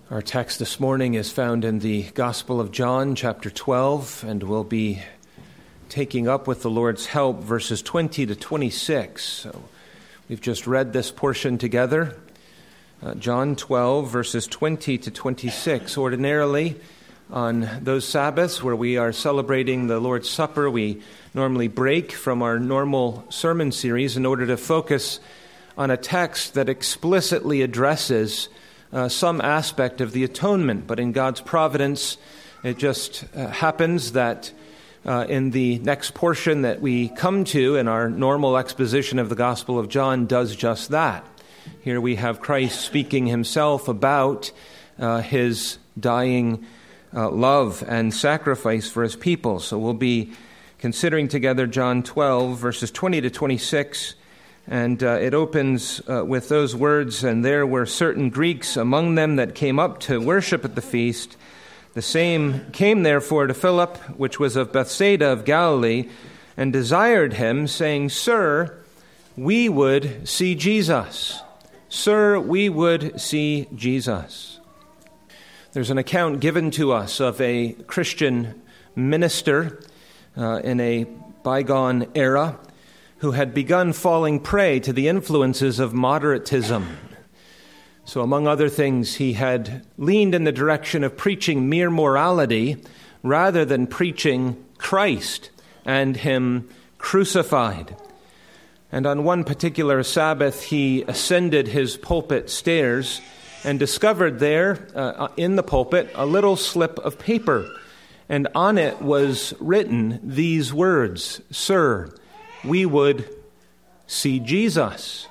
Our text this morning is found in the Gospel of John, chapter 12, and we'll be taking up with the Lord's help verses 20 to 26. So we've just read this portion together. John 12, verses 20 to 26. Ordinarily, on those Sabbaths where we are celebrating the Lord's Supper, we normally break from our normal sermon series in order to focus on a text that explicitly addresses some aspect of the atonement. But in God's providence, it just happens that in the next portion that we come to in our normal exposition of the Gospel of John does just that. Here we have Christ speaking himself about his dying love and sacrifice for his people. So we'll be considering together John 12, verses 20 to 26. And it opens with those words, "And there were certain Greeks among them that came up to worship at the feast. The same came therefore to Philip, which was of Bethsaida of Galilee, and desired him, saying, Sir, we would see Jesus. Sir, we would see Jesus." There's an account given to us of a Christian minister in a bygone era who had begun falling prey to the influences of moderatism. So among other things, he had leaned in the direction of preaching mere morality rather than preaching Christ and him crucified. And on one particular Sabbath, he ascended his pulpit stairs and discovered there in the pulpit a little slip of paper. And on it was written these words, "Sir, we would see Jesus."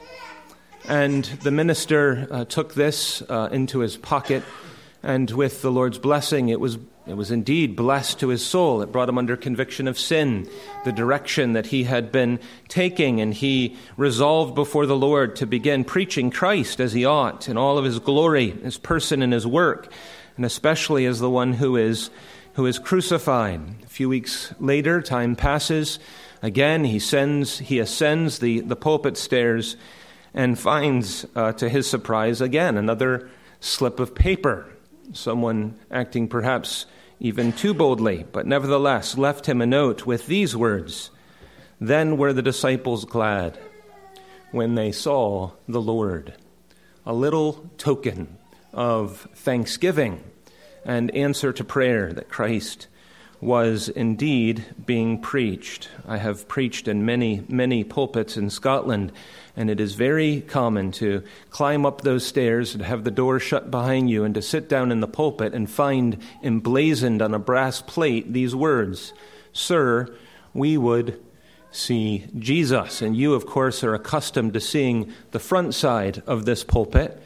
And the minister took this into his pocket, and with the Lord's blessing, it was indeed blessed to his soul. It brought him under conviction of sin, the direction that he had been taking, and he resolved before the Lord to begin preaching Christ as he ought, in all of his glory, his person and his work, and especially as the one who is crucified. A few weeks later, time passes. Again, he ascends the pulpit stairs and finds, to his surprise, again, another slip of paper. Someone acting perhaps even too boldly, but nevertheless left him a note with these words, "Then were the disciples glad when they saw the Lord." A little token of thanksgiving and answer to prayer that Christ was indeed being preached. I have preached in many, many pulpits in Scotland, and it is very common to climb up those stairs and have the door shut behind you and to sit down in the pulpit and find emblazoned on a brass plate these words, "Sir, we would see Jesus." And you, of course, are accustomed to seeing the front side of this pulpit.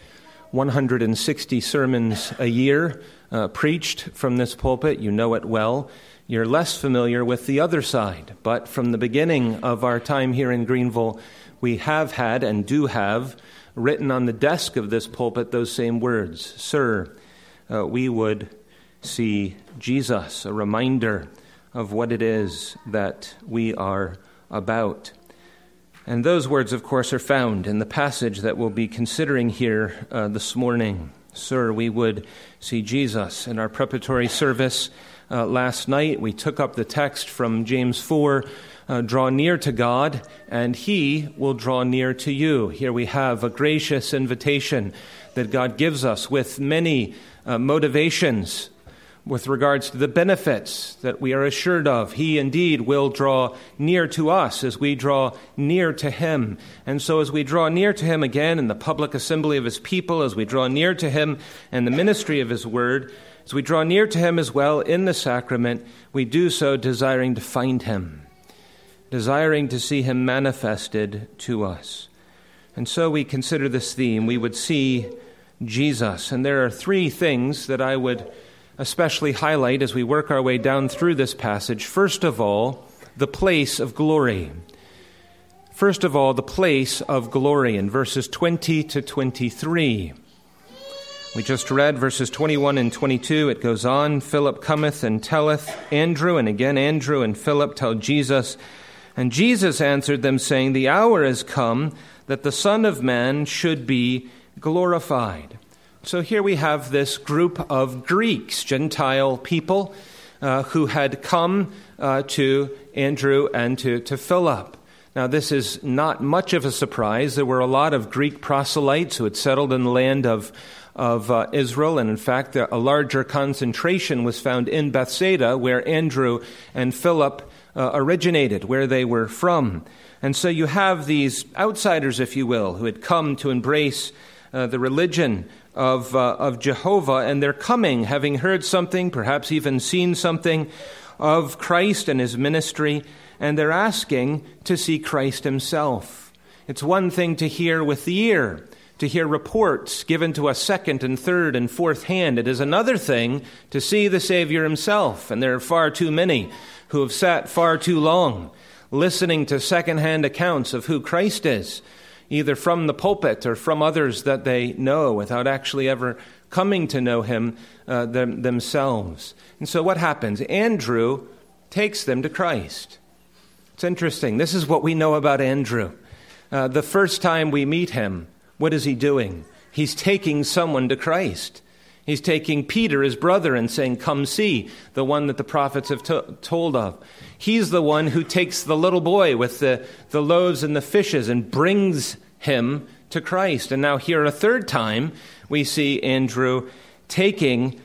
160 sermons a year preached from this pulpit. You know it well. You're less familiar with the other side. But from the beginning of our time here in Greenville, we have had and do have written on the desk of this pulpit those same words, "Sir, we would see Jesus," a reminder of what it is that we are about. And those words, of course, are found in the passage that we'll be considering here this morning. "Sir, we would see Jesus." In our preparatory service last night, we took up the text from James 4, "Draw near to God, and he will draw near to you." Here we have a gracious invitation that God gives us with many motivations with regards to the benefits that we are assured of. He indeed will draw near to us as we draw near to him. And so as we draw near to him again in the public assembly of his people, as we draw near to him in the ministry of his word, as we draw near to him as well in the sacrament, we do so desiring to find him, desiring to see him manifested to us. And so we consider this theme, we would see Jesus. And there are three things that I would especially highlight as we work our way down through this passage. First of all, the place of glory. First of all, the place of glory in verses 20 to 23. We just read verses 21 and 22. It goes on, "Philip cometh and telleth Andrew," and again Andrew and Philip tell Jesus, "And Jesus answered them, saying, The hour is come that the Son of Man should be glorified." So here we have this group of Greeks, Gentile people, who had come to Andrew and to Philip. Now, this is not much of a surprise. There were a lot of Greek proselytes who had settled in the land of Israel, and in fact, a larger concentration was found in Bethsaida, where Andrew and Philip originated, where they were from. And so you have these outsiders, if you will, who had come to embrace the religion of Jehovah, and they're coming, having heard something, perhaps even seen something of Christ and his ministry, and they're asking to see Christ himself. It's one thing to hear with the ear, to hear reports given to us second and third and fourth hand. It is another thing to see the Savior himself, and there are far too many who have sat far too long listening to second-hand accounts of who Christ is, either from the pulpit or from others that they know, without actually ever coming to know him themselves. And so what happens? Andrew takes them to Christ. It's interesting. This is what we know about Andrew. The first time we meet him, what is he doing? He's taking someone to Christ. He's taking Peter, his brother, and saying, come see, the one that the prophets have told of. He's the one who takes the little boy with the loaves and the fishes and brings him to Christ. And now here a third time, we see Andrew taking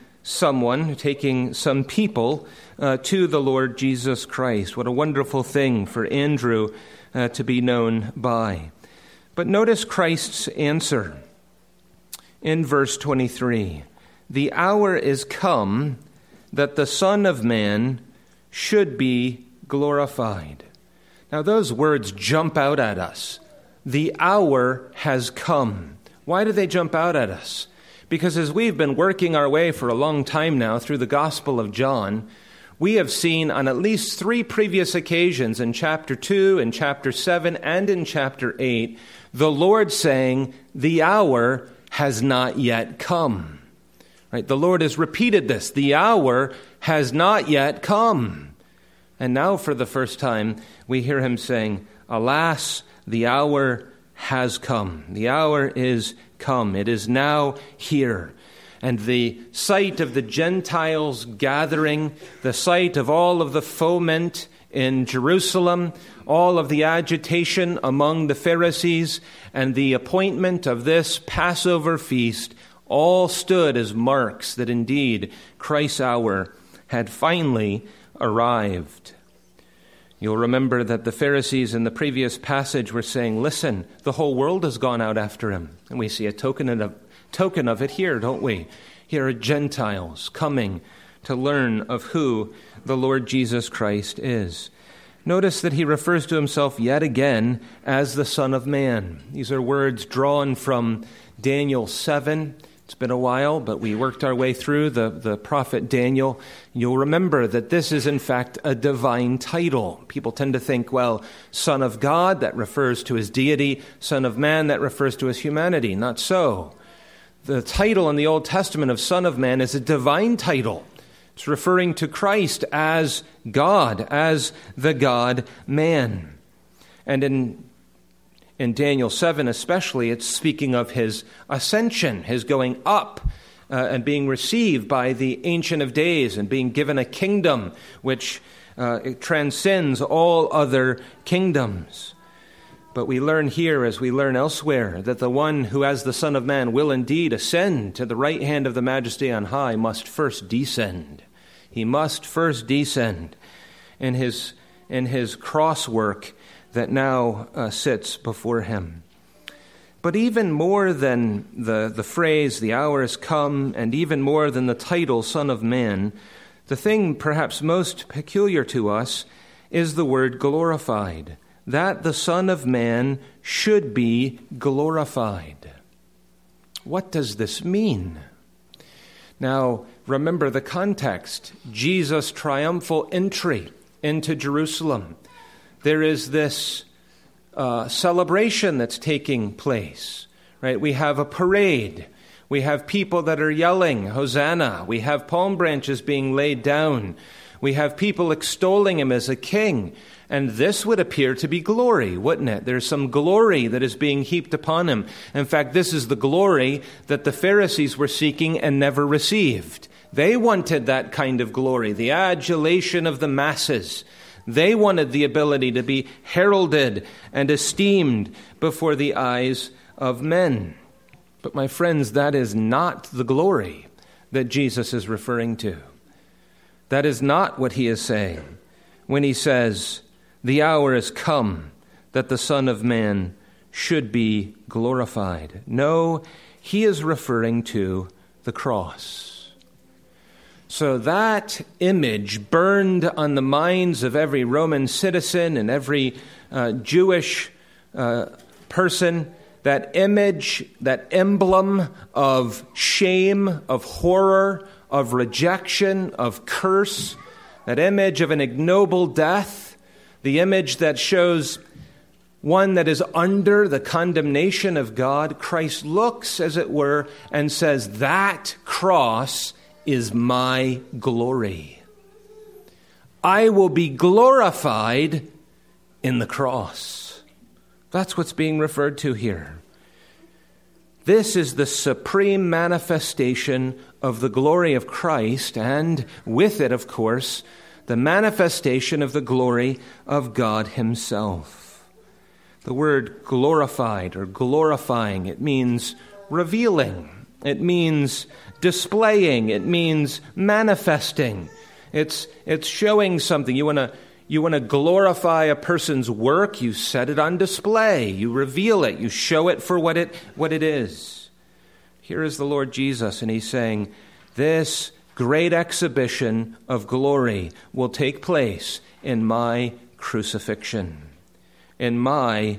some people to the Lord Jesus Christ. What a wonderful thing for Andrew to be known by. But notice Christ's answer in verse 23. The hour is come that the Son of Man should be glorified. Now those words jump out at us. The hour has come. Why do they jump out at us? Because as we've been working our way for a long time now through the Gospel of John, we have seen on at least 3 previous occasions in chapter 2, in chapter 7, and in chapter 8, the Lord saying, the hour has not yet come. Right? The Lord has repeated this. The hour has not yet come. And now for the first time, we hear him saying, alas, the hour has come. The hour is come. It is now here. And the sight of the Gentiles gathering, the sight of all of the foment in Jerusalem, all of the agitation among the Pharisees, and the appointment of this Passover feast all stood as marks that indeed Christ's hour had finally arrived. You'll remember that the Pharisees in the previous passage were saying, listen, the whole world has gone out after him. And we see a token of it here, don't we? Here are Gentiles coming to learn of who the Lord Jesus Christ is. Notice that he refers to himself yet again as the Son of Man. These are words drawn from Daniel 7. It's been a while, but we worked our way through the prophet Daniel. You'll remember that this is, in fact, a divine title. People tend to think, well, Son of God, that refers to his deity. Son of Man, that refers to his humanity. Not so. The title in the Old Testament of Son of Man is a divine title. It's referring to Christ as God, as the God-man. And in Daniel 7 especially, it's speaking of his ascension, his going up and being received by the Ancient of Days and being given a kingdom which transcends all other kingdoms. But we learn here, as we learn elsewhere, that the one who as the Son of Man will indeed ascend to the right hand of the Majesty on high must first descend. He must first descend in his cross work that now sits before him. But even more than the phrase, the hour has come, and even more than the title, Son of Man, the thing perhaps most peculiar to us is the word glorified, that the Son of Man should be glorified. What does this mean? Now, remember the context, Jesus' triumphal entry into Jerusalem. There is this celebration that's taking place, right? We have a parade. We have people that are yelling, Hosanna. We have palm branches being laid down. We have people extolling him as a king. And this would appear to be glory, wouldn't it? There's some glory that is being heaped upon him. In fact, this is the glory that the Pharisees were seeking and never received. They wanted that kind of glory, the adulation of the masses. They wanted the ability to be heralded and esteemed before the eyes of men. But my friends, that is not the glory that Jesus is referring to. That is not what he is saying when he says, "The hour has come that the Son of Man should be glorified." No, he is referring to the cross. So that image burned on the minds of every Roman citizen and every Jewish person, that image, that emblem of shame, of horror, of rejection, of curse, that image of an ignoble death, the image that shows one that is under the condemnation of God. Christ looks, as it were, and says, that cross is my glory. I will be glorified in the cross. That's what's being referred to here. This is the supreme manifestation of the glory of Christ, and with it, of course, the manifestation of the glory of God himself. The word glorified or glorifying, it means revealing. It means displaying. It means manifesting. It's showing something. You want to glorify a person's work, you set it on display. You reveal it. You show it for what it is. Here is the Lord Jesus, and he's saying, this great exhibition of glory will take place in my crucifixion, in my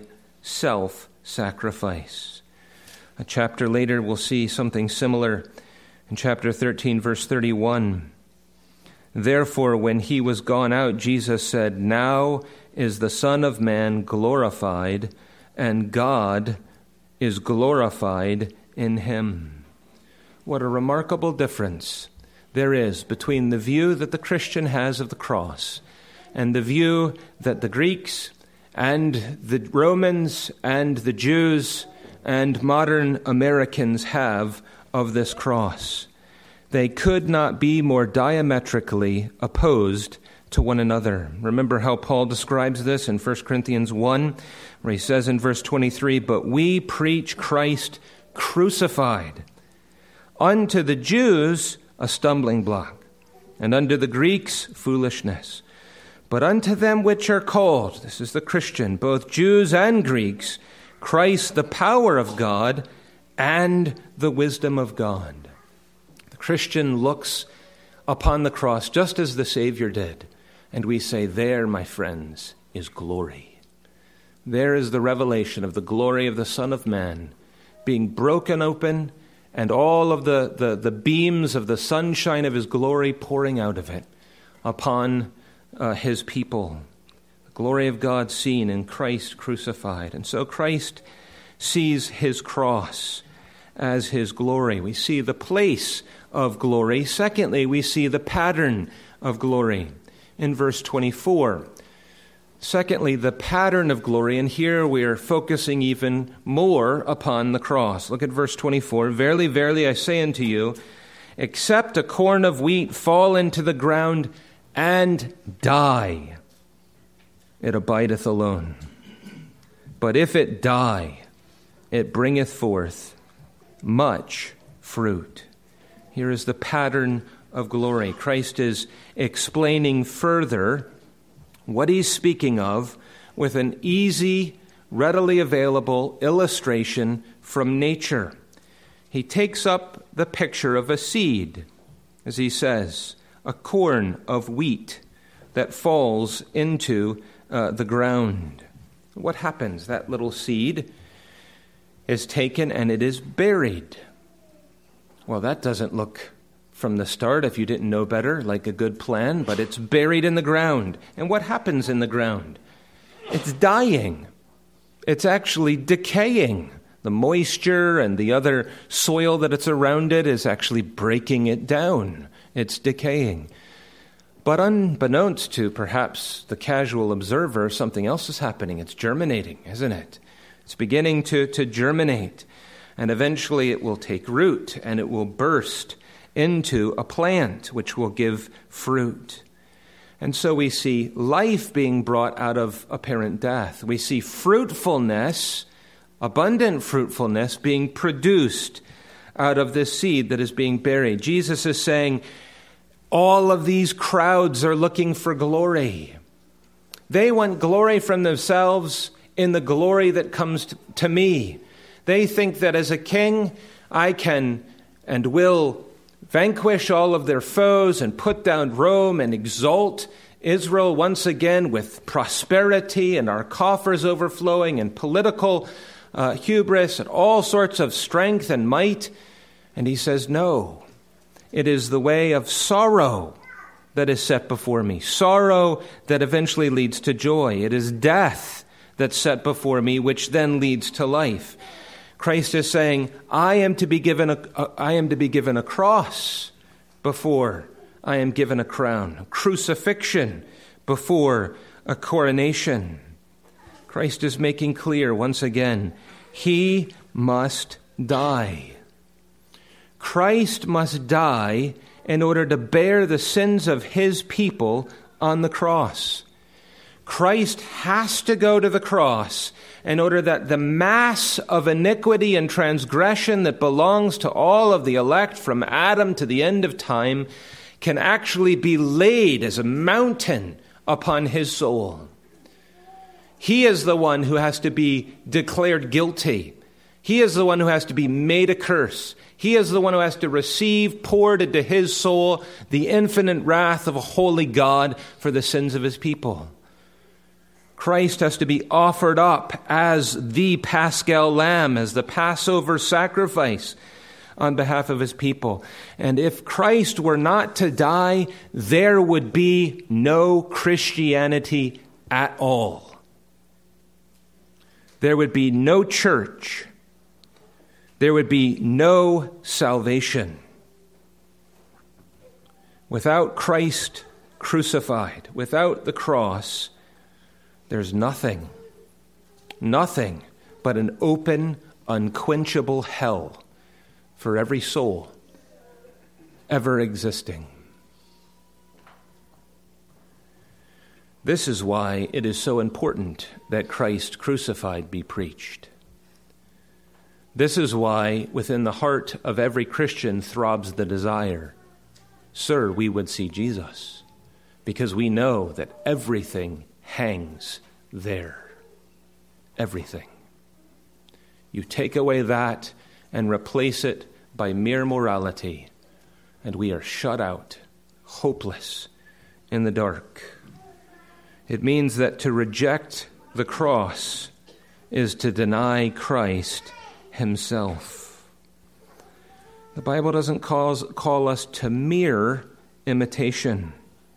self-sacrifice. A chapter later, we'll see something similar in chapter 13, verse 31. Therefore, when he was gone out, Jesus said, "Now is the Son of Man glorified, and God is glorified in him." What a remarkable difference there is between the view that the Christian has of the cross and the view that the Greeks and the Romans and the Jews and modern Americans have of this cross. They could not be more diametrically opposed to one another. Remember how Paul describes this in 1 Corinthians 1, where he says in verse 23, "But we preach Christ crucified, unto the Jews a stumbling block, and unto the Greeks foolishness. But unto them which are called," this is the Christian, "both Jews and Greeks, Christ the power of God and the wisdom of God." The Christian looks upon the cross just as the Savior did, and we say, there, my friends, is glory. There is the revelation of the glory of the Son of Man being broken open, and all of the beams of the sunshine of his glory pouring out of it upon his people. The glory of God seen in Christ crucified. And so Christ sees his cross as his glory. We see the place of glory. Secondly, we see the pattern of glory in verse 24. Secondly, the pattern of glory, and here we are focusing even more upon the cross. Look at verse 24. "Verily, verily, I say unto you, except a corn of wheat fall into the ground and die, it abideth alone. But if it die, it bringeth forth much fruit." Here is the pattern of glory. Christ is explaining further what he's speaking of with an easy, readily available illustration from nature. He takes up the picture of a seed, as he says, a corn of wheat that falls into the ground. What happens? That little seed is taken and it is buried. Well, that doesn't look from the start, if you didn't know better, like a good plan, but it's buried in the ground. And what happens in the ground? It's dying. It's actually decaying. The moisture and the other soil that it's around it is actually breaking it down. It's decaying. But unbeknownst to perhaps the casual observer, something else is happening. It's germinating, isn't it? It's beginning to germinate. And eventually it will take root and it will burst into a plant which will give fruit. And so we see life being brought out of apparent death. We see fruitfulness, abundant fruitfulness, being produced out of this seed that is being buried. Jesus is saying, all of these crowds are looking for glory. They want glory from themselves in the glory that comes to me. They think that as a king, I can and will vanquish all of their foes and put down Rome and exalt Israel once again with prosperity and our coffers overflowing and political hubris and all sorts of strength and might. And he says, no, it is the way of sorrow that is set before me. Sorrow that eventually leads to joy. It is death that's set before me, which then leads to life. Christ is saying, I am to be given a cross before I am given a crown, crucifixion before a coronation. Christ is making clear once again, he must die. Christ must die in order to bear the sins of his people on the cross. Christ has to go to the cross in order that the mass of iniquity and transgression that belongs to all of the elect from Adam to the end of time can actually be laid as a mountain upon his soul. He is the one who has to be declared guilty. He is the one who has to be made a curse. He is the one who has to receive poured into his soul the infinite wrath of a holy God for the sins of his people. Christ has to be offered up as the Paschal Lamb, as the Passover sacrifice on behalf of his people. And if Christ were not to die, there would be no Christianity at all. There would be no church. There would be no salvation. Without Christ crucified, without the cross, there's nothing but an open, unquenchable hell for every soul ever existing. This is why it is so important that Christ crucified be preached. This is why within the heart of every Christian throbs the desire, sir, we would see Jesus, because we know that everything hangs there. Everything. You take away that and replace it by mere morality, and we are shut out, hopeless, in the dark. It means that to reject the cross is to deny Christ himself. The Bible doesn't call us to mere imitation.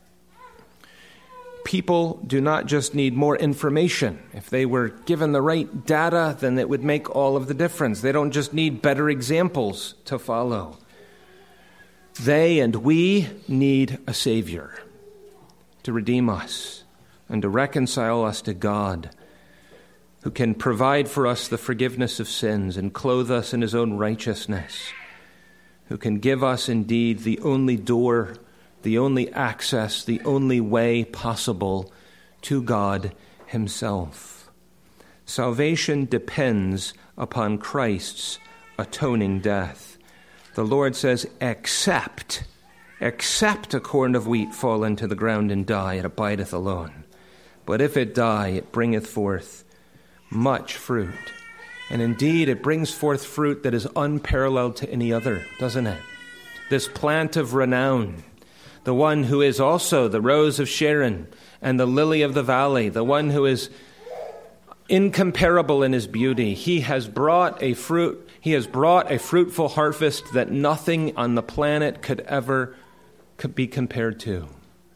People do not just need more information. If they were given the right data, then it would make all of the difference. They don't just need better examples to follow. They and we need a Savior to redeem us and to reconcile us to God, who can provide for us the forgiveness of sins and clothe us in his own righteousness, who can give us indeed the only door, the only access, the only way possible to God himself. Salvation depends upon Christ's atoning death. The Lord says, except a corn of wheat fall into the ground and die, it abideth alone. But if it die, it bringeth forth much fruit. And indeed, it brings forth fruit that is unparalleled to any other, doesn't it? This plant of renown, the one who is also the rose of Sharon and the lily of the valley, the one who is incomparable in his beauty. He has brought a fruitful harvest that nothing on the planet could be compared to.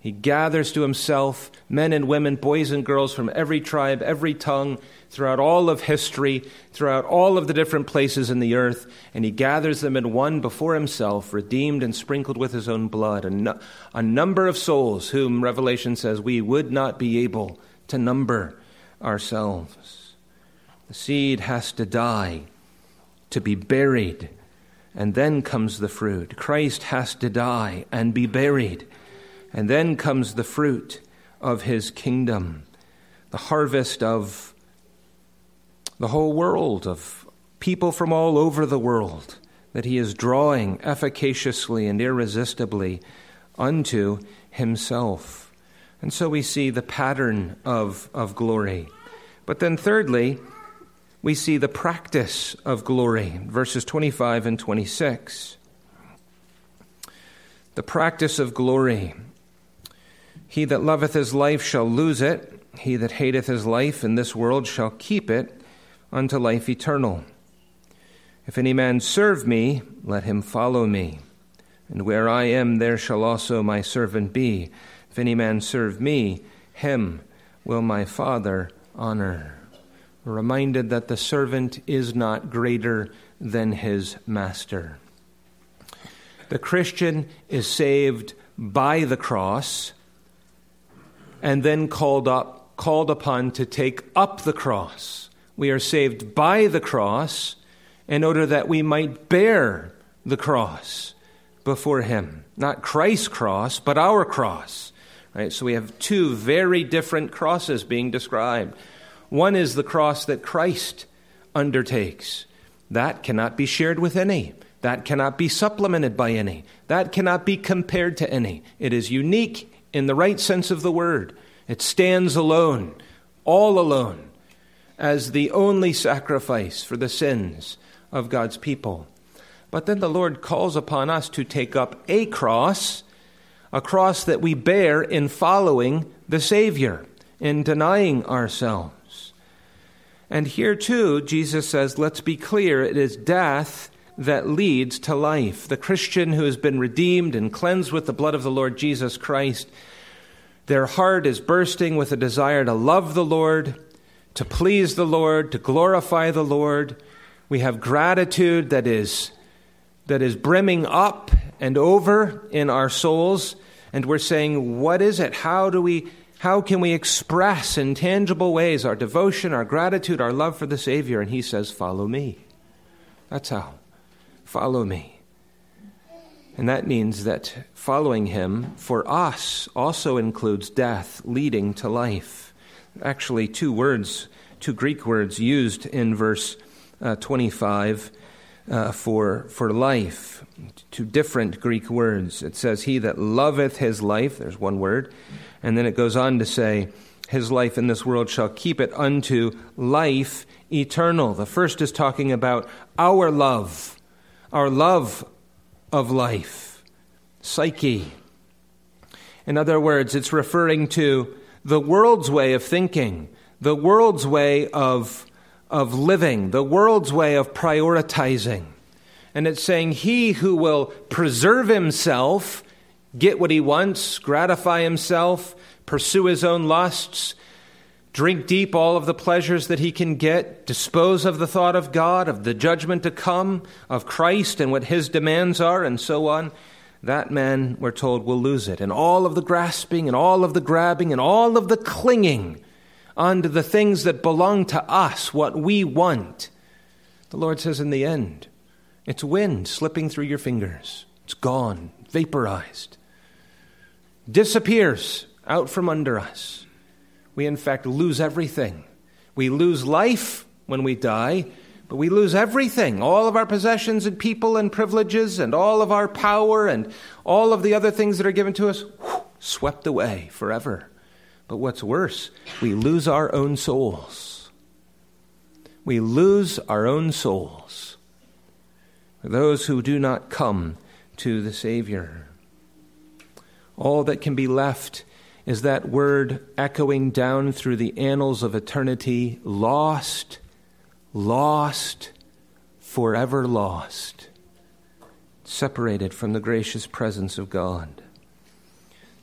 He gathers to himself men and women, boys and girls from every tribe, every tongue, throughout all of history, throughout all of the different places in the earth, and he gathers them in one before himself, redeemed and sprinkled with his own blood. A number of souls whom Revelation says we would not be able to number ourselves. The seed has to die to be buried, and then comes the fruit. Christ has to die and be buried, and then comes the fruit of his kingdom, the harvest of the whole world, of people from all over the world that he is drawing efficaciously and irresistibly unto himself. And so we see the pattern of glory. But then thirdly, we see the practice of glory, verses 25 and 26. The practice of glory. He that loveth his life shall lose it. He that hateth his life in this world shall keep it unto life eternal. If any man serve me, let him follow me. And where I am, there shall also my servant be. If any man serve me, him will my Father honor. We're reminded that the servant is not greater than his master. The Christian is saved by the cross and then called upon to take up the cross. We are saved by the cross in order that we might bear the cross before him. Not Christ's cross, but our cross. Right? So we have two very different crosses being described. One is the cross that Christ undertakes. That cannot be shared with any. That cannot be supplemented by any. That cannot be compared to any. It is unique in the right sense of the word. It stands alone, all alone, as the only sacrifice for the sins of God's people. But then the Lord calls upon us to take up a cross that we bear in following the Savior, in denying ourselves. And here too, Jesus says, let's be clear, it is death that leads to life. The Christian who has been redeemed and cleansed with the blood of the Lord Jesus Christ, their heart is bursting with a desire to love the Lord, to please the Lord, to glorify the Lord. We have gratitude that is brimming up and over in our souls, and we're saying, what is it? How can we express in tangible ways our devotion, our gratitude, our love for the Savior? And he says, follow me. That's how. Follow me. And that means that following him for us also includes death leading to life. Actually, two Greek words used in verse 25 for life. Two different Greek words. It says, he that loveth his life, there's one word, and then it goes on to say, his life in this world shall keep it unto life eternal. The first is talking about our love of life, psyche. In other words, it's referring to the world's way of thinking, the world's way of living, the world's way of prioritizing. And it's saying he who will preserve himself, get what he wants, gratify himself, pursue his own lusts, drink deep all of the pleasures that he can get, dispose of the thought of God, of the judgment to come, of Christ and what his demands are, and so on, that man, we're told, will lose it. And all of the grasping and all of the grabbing and all of the clinging onto the things that belong to us, what we want, the Lord says in the end, it's wind slipping through your fingers. It's gone, vaporized, disappears out from under us. We, in fact, lose everything. We lose life when we die, but we lose everything. All of our possessions and people and privileges and all of our power and all of the other things that are given to us, swept away forever. But what's worse, we lose our own souls. We lose our own souls for those who do not come to the Savior. All that can be left is that word echoing down through the annals of eternity, lost, lost, forever lost, separated from the gracious presence of God.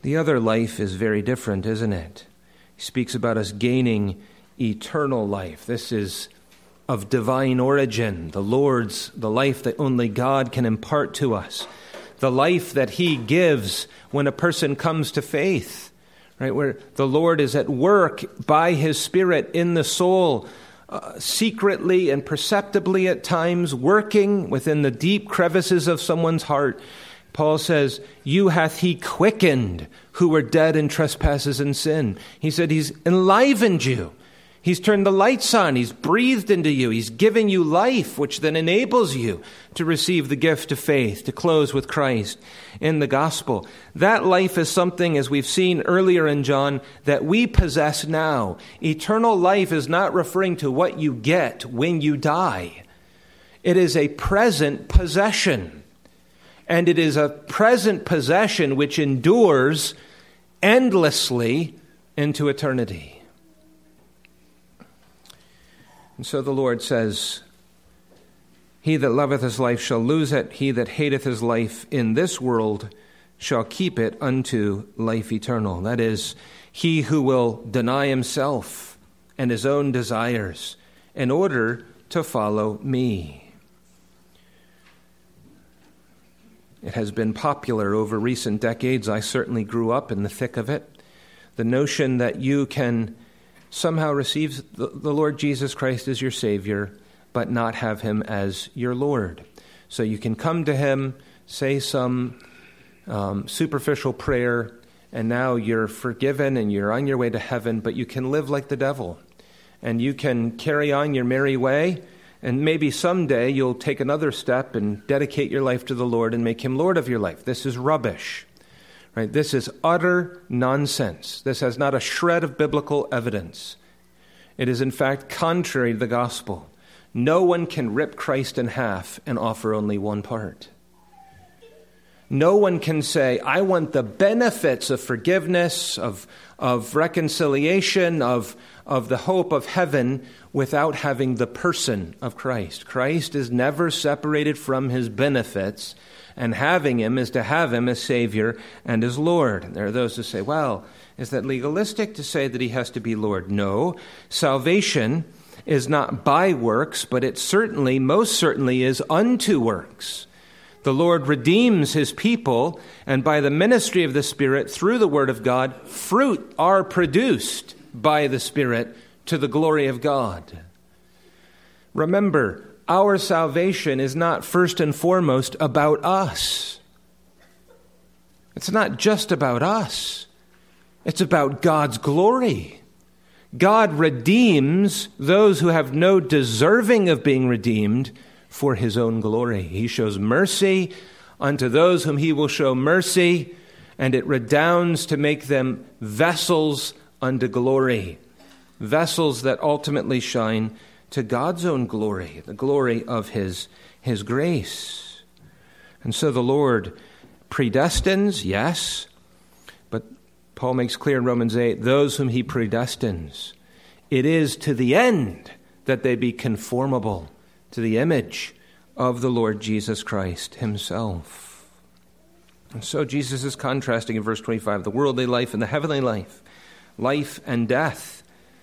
The other life is very different, isn't it? He speaks about us gaining eternal life. This is of divine origin, the life that only God can impart to us, the life that he gives when a person comes to faith, right? Where the Lord is at work by his Spirit in the soul, secretly and perceptibly at times, working within the deep crevices of someone's heart. Paul says, you hath he quickened who were dead in trespasses and sin. He said he's enlivened you. He's turned the lights on. He's breathed into you. He's given you life, which then enables you to receive the gift of faith, to close with Christ in the gospel. That life is something, as we've seen earlier in John, that we possess now. Eternal life is not referring to what you get when you die. It is a present possession. And it is a present possession which endures endlessly into eternity. And so the Lord says, he that loveth his life shall lose it. He that hateth his life in this world shall keep it unto life eternal. That is, he who will deny himself and his own desires in order to follow me. It has been popular over recent decades. I certainly grew up in the thick of it. The notion that you can somehow receive the Lord Jesus Christ as your Savior, but not have him as your Lord. So you can come to him, say some superficial prayer, and now you're forgiven and you're on your way to heaven, but you can live like the devil. And you can carry on your merry way, and maybe someday you'll take another step and dedicate your life to the Lord and make him Lord of your life. This is rubbish. Right? This is utter nonsense. This has not a shred of biblical evidence. It is in fact contrary to the gospel. No one can rip Christ in half and offer only one part. No one can say, I want the benefits of forgiveness, of reconciliation, of the hope of heaven without having the person of Christ. Christ is never separated from his benefits, and having him is to have him as Savior and as Lord. And there are those who say, well, is that legalistic to say that he has to be Lord? No. Salvation is not by works, but it certainly, most certainly is unto works. The Lord redeems his people, and by the ministry of the Spirit, through the Word of God, fruit are produced by the Spirit to the glory of God. Remember, our salvation is not first and foremost about us. It's not just about us. It's about God's glory. God redeems those who have no deserving of being redeemed for his own glory. He shows mercy unto those whom he will show mercy, and it redounds to make them vessels unto glory, vessels that ultimately shine to God's own glory, the glory of his grace. And so the Lord predestines, yes, but Paul makes clear in Romans 8, those whom he predestines, it is to the end that they be conformable to the image of the Lord Jesus Christ himself. And so Jesus is contrasting in verse 25 the worldly life and the heavenly life, life and death.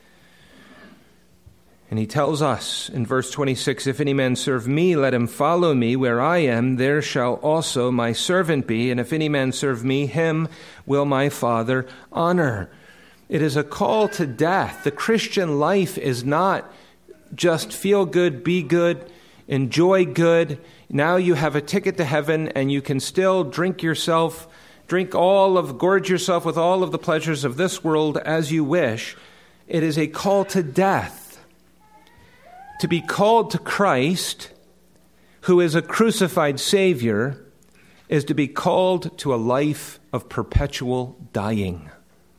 And he tells us in verse 26, if any man serve me, let him follow me. Where I am, there shall also my servant be. And if any man serve me, him will my Father honor. It is a call to death. The Christian life is not just feel good, be good, enjoy good. Now you have a ticket to heaven and you can still gorge yourself with all of the pleasures of this world as you wish. It is a call to death. To be called to Christ, who is a crucified Savior, is to be called to a life of perpetual dying.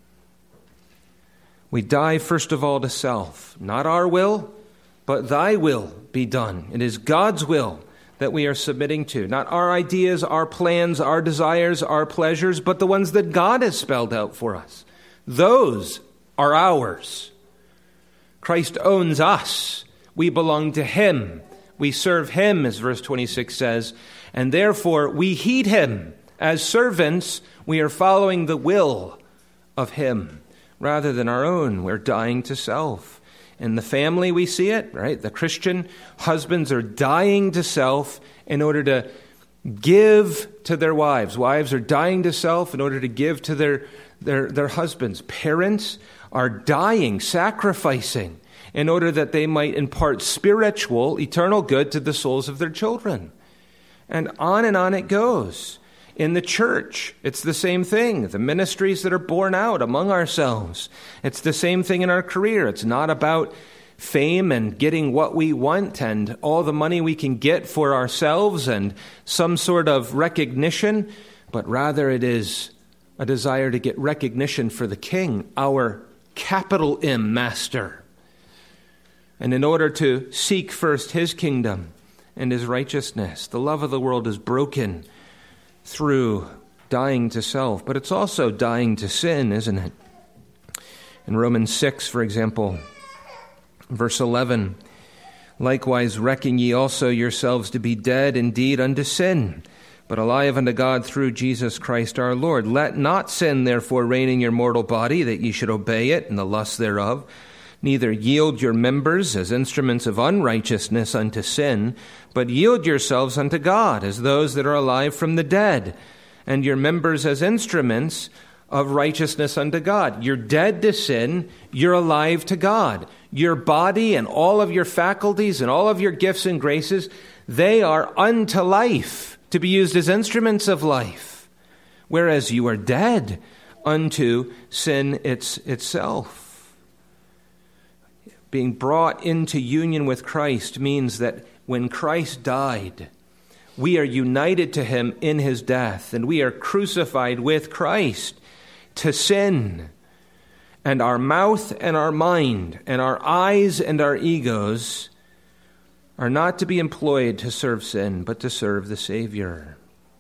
We die, first of all, to self. Not our will, but thy will be done. It is God's will that we are submitting to. Not our ideas, our plans, our desires, our pleasures, but the ones that God has spelled out for us. Those are ours. Christ owns us. We belong to him. We serve him, as verse 26 says, and therefore we heed him As servants, we are following the will of him rather than our own. We're dying to self. In the family, we see it, right? The Christian husbands are dying to self in order to give to their wives. Wives are dying to self in order to give to their husbands. Parents are dying, sacrificing, in order that they might impart spiritual, eternal good to the souls of their children. And on it goes. In the church, it's the same thing. The ministries that are born out among ourselves. It's the same thing in our career. It's not about fame and getting what we want and all the money we can get for ourselves and some sort of recognition, but rather it is a desire to get recognition for the King, our capital M Master. And in order to seek first his kingdom and his righteousness, the love of the world is broken through dying to self, but it's also dying to sin, isn't it? In Romans 6, for example, verse 11, likewise reckon ye also yourselves to be dead indeed unto sin, but alive unto God through Jesus Christ our Lord. Let not sin therefore reign in your mortal body, that ye should obey it in the lust thereof. Neither yield your members as instruments of unrighteousness unto sin, but yield yourselves unto God as those that are alive from the dead, and your members as instruments of righteousness unto God. You're dead to sin, you're alive to God. Your body and all of your faculties and all of your gifts and graces, they are unto life, to be used as instruments of life, whereas you are dead unto sin itself. Being brought into union with Christ means that when Christ died, we are united to him in his death, and we are crucified with Christ to sin. And our mouth and our mind and our eyes and our egos are not to be employed to serve sin, but to serve the Savior.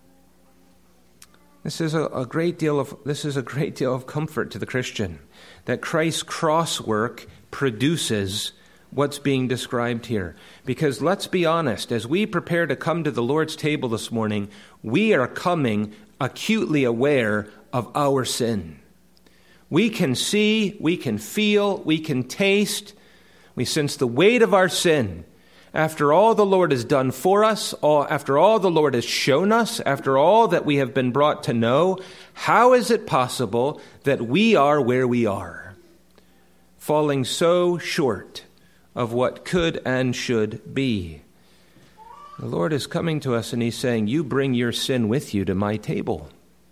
This is a great deal of comfort to the Christian, that Christ's cross work produces what's being described here. Because let's be honest, as we prepare to come to the Lord's table this morning, we are coming acutely aware of our sin. We can see, we can feel, we can taste, we sense the weight of our sin. After all the Lord has done for us, after all the Lord has shown us, after all that we have been brought to know, how is it possible that we are where we are? Falling so short of what could and should be. The Lord is coming to us and he's saying, you bring your sin with you to my table.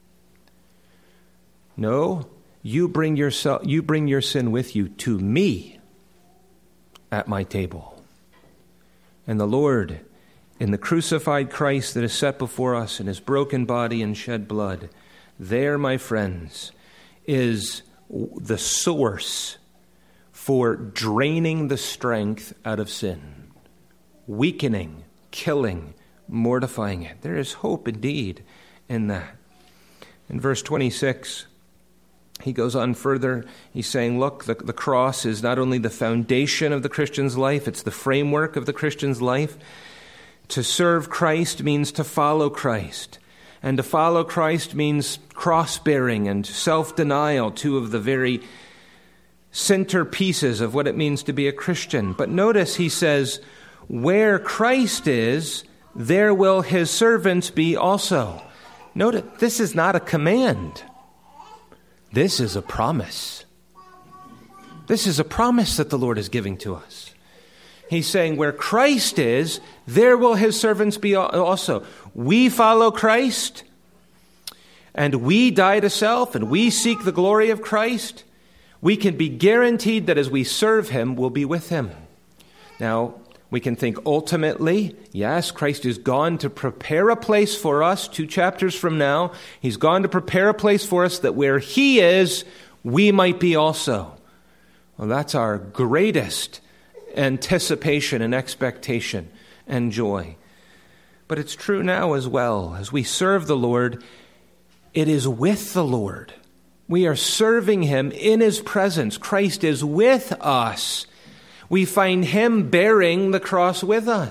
No, you bring your sin with you to me at my table. And the Lord, in the crucified Christ that is set before us in his broken body and shed blood, there, my friends, is the source for draining the strength out of sin, weakening, killing, mortifying it. There is hope indeed in that. In verse 26, he goes on further. He's saying, look, the cross is not only the foundation of the Christian's life, it's the framework of the Christian's life. To serve Christ means to follow Christ. And to follow Christ means cross-bearing and self-denial, two of the very centerpieces of what it means to be a Christian. But notice he says, where Christ is, there will his servants be also. Notice, this is not a command. This is a promise. This is a promise that the Lord is giving to us. He's saying, where Christ is, there will his servants be also. We follow Christ, and we die to self, and we seek the glory of Christ. We can be guaranteed that as we serve him, we'll be with him. Now, we can think ultimately, yes, Christ is gone to prepare a place for us. 2 chapters from now, he's gone to prepare a place for us that where he is, we might be also. Well, that's our greatest anticipation and expectation and joy. But it's true now as well. As we serve the Lord, it is with the Lord. We are serving him in his presence. Christ is with us. We find him bearing the cross with us.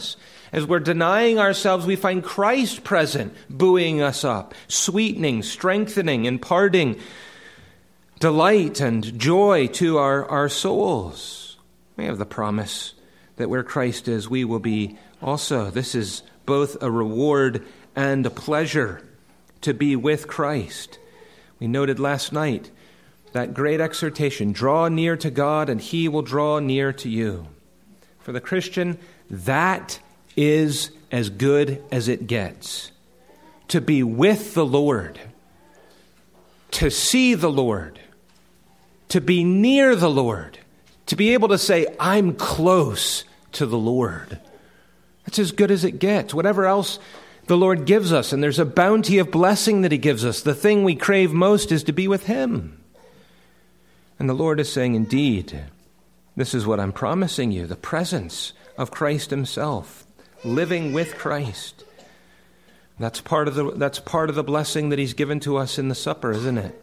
As we're denying ourselves, we find Christ present, buoying us up, sweetening, strengthening, imparting delight and joy to our souls. We have the promise that where Christ is, we will be also. This is both a reward and a pleasure to be with Christ. We noted last night that great exhortation, draw near to God and he will draw near to you. For the Christian, that is as good as it gets. To be with the Lord, to see the Lord, to be near the Lord, to be able to say, I'm close to the Lord. That's as good as it gets. Whatever else the Lord gives us, and there's a bounty of blessing that he gives us, the thing we crave most is to be with him. And the Lord is saying, indeed, this is what I'm promising you, the presence of Christ himself, living with Christ. That's part of the blessing that he's given to us in the supper, isn't it?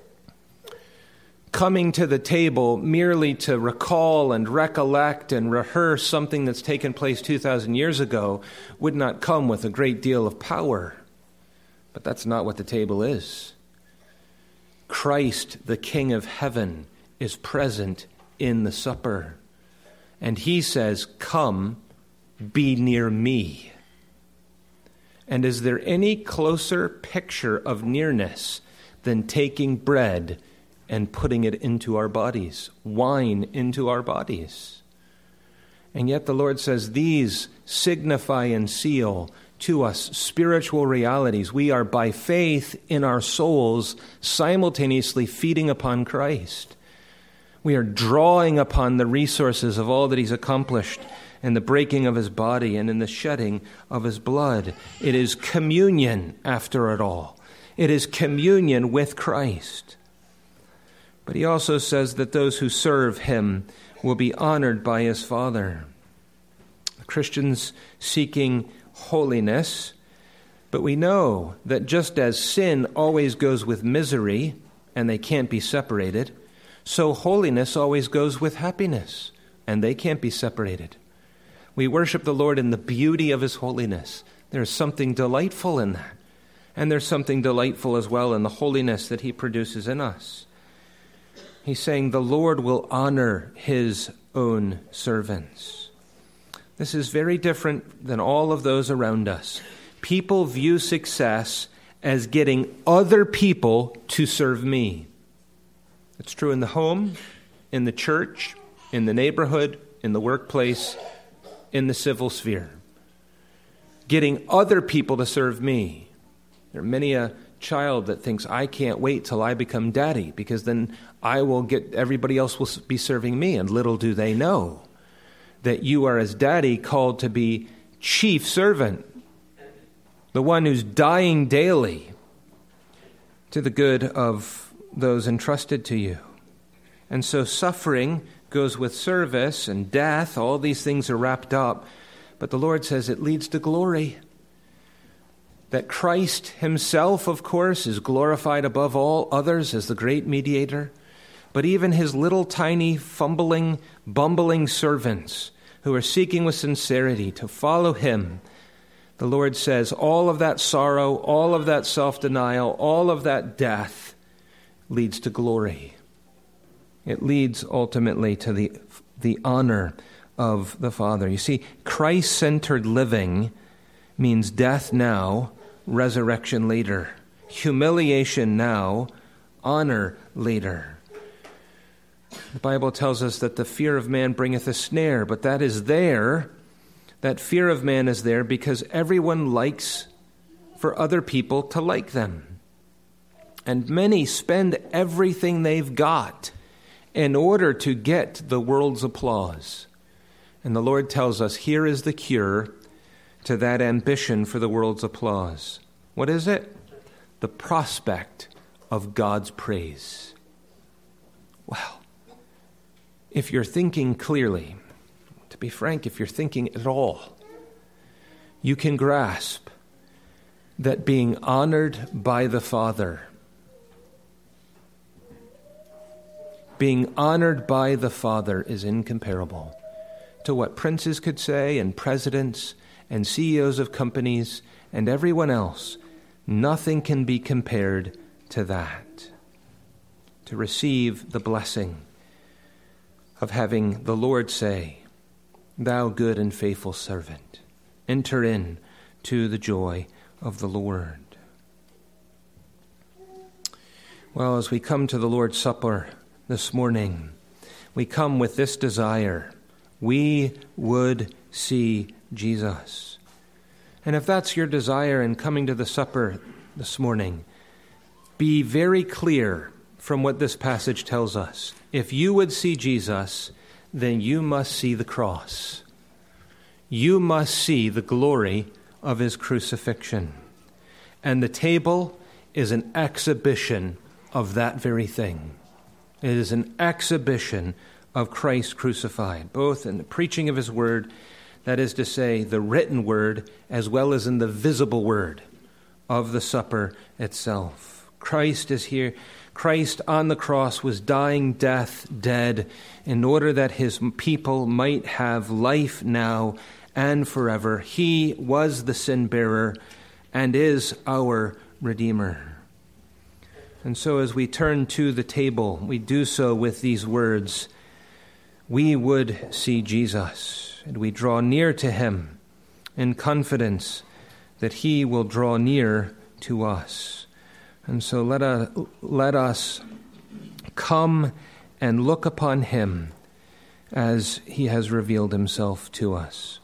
Coming to the table merely to recall and recollect and rehearse something that's taken place 2,000 years ago would not come with a great deal of power. But that's not what the table is. Christ, the King of heaven, is present in the supper. And he says, come, be near me. And is there any closer picture of nearness than taking bread and putting it into our bodies, wine into our bodies? And yet the Lord says these signify and seal to us spiritual realities. We are by faith in our souls simultaneously feeding upon Christ. We are drawing upon the resources of all that he's accomplished in the breaking of his body and in the shedding of his blood. It is communion after it all. It is communion with Christ. But he also says that those who serve him will be honored by his Father. Christians seeking holiness, but we know that just as sin always goes with misery, and they can't be separated, so holiness always goes with happiness, and they can't be separated. We worship the Lord in the beauty of his holiness. There's something delightful in that. And there's something delightful as well in the holiness that he produces in us. He's saying the Lord will honor his own servants. This is very different than all of those around us. People view success as getting other people to serve me. It's true in the home, in the church, in the neighborhood, in the workplace, in the civil sphere. Getting other people to serve me. There are many a child that thinks, I can't wait till I become daddy, because then everybody else will be serving me. And little do they know that you are, as daddy, called to be chief servant, the one who's dying daily to the good of those entrusted to you. And so suffering goes with service, and death, all these things are wrapped up. But the Lord says it leads to glory. That Christ himself, of course, is glorified above all others as the great mediator. But even his little tiny, fumbling, bumbling servants who are seeking with sincerity to follow him, the Lord says all of that sorrow, all of that self-denial, all of that death leads to glory. It leads ultimately to the honor of the Father. You see, Christ-centered living means death now, resurrection later. Humiliation now, honor later. The Bible tells us that the fear of man bringeth a snare, but that is there. That fear of man is there because everyone likes for other people to like them. And many spend everything they've got in order to get the world's applause. And the Lord tells us, here is the cure to that ambition for the world's applause. What is it? The prospect of God's praise. Well, if you're thinking clearly, to be frank, if you're thinking at all, you can grasp that being honored by the Father, being honored by the Father is incomparable to what princes could say and presidents and CEOs of companies and everyone else, nothing can be compared to that. To receive the blessing of having the Lord say, "Thou good and faithful servant, enter in to the joy of the Lord." Well, as we come to the Lord's Supper this morning, we come with this desire. We would see Jesus. And if that's your desire in coming to the supper this morning, be very clear from what this passage tells us. If you would see Jesus, then you must see the cross. You must see the glory of his crucifixion. And the table is an exhibition of that very thing. It is an exhibition of Christ crucified, both in the preaching of his word, that is to say, the written word, as well as in the visible word of the supper itself. Christ is here. Christ on the cross was dying death, dead, in order that his people might have life now and forever. He was the sin bearer and is our Redeemer. And so as we turn to the table, we do so with these words, "We would see Jesus," and we draw near to him in confidence that he will draw near to us. And so let us come and look upon him as he has revealed himself to us.